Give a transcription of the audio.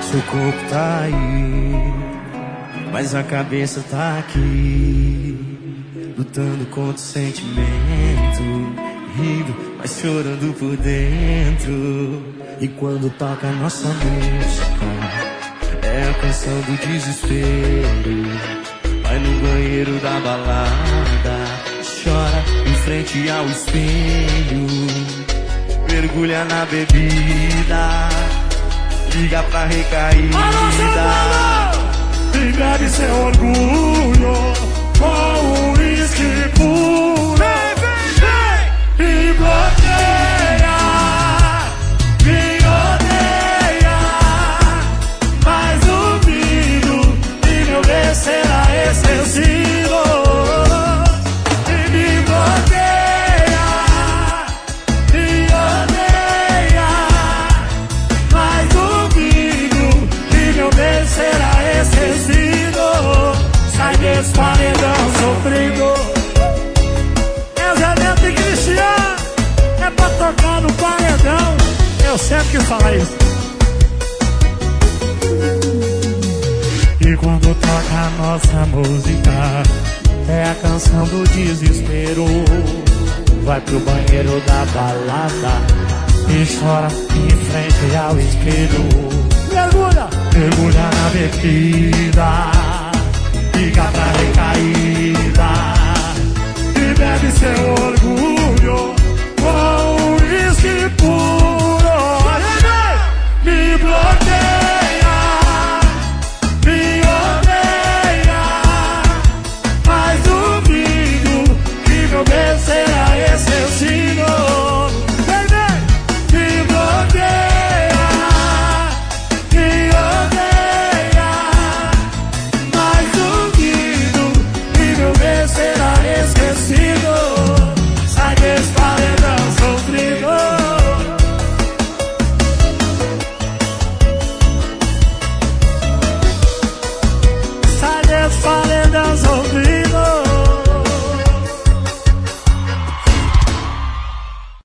Seu corpo tá aí, mas a cabeça tá aqui, lutando contra o sentimento, rindo, mas chorando por dentro. E quando toca a nossa música, é a canção do desespero. Vai no banheiro da balada, chora em frente ao espelho, mergulha na bebida, liga pra recaída e bebe seu orgulho com o uísque puro. E bloqueia, me odeia, mas duvido que meu bem será esquecido. E me bloqueia, me odeia, mas duvido que meu bem será esquecido. Sai desse paredão sofrido. E Cristiano é pra tocar no paredão. Eu sempre quis falar isso. E quando toca a nossa música, é a canção do desespero. Vai pro banheiro da balada e chora em frente ao espelho. Mergulha, mergulha na bebida, fica pra recair.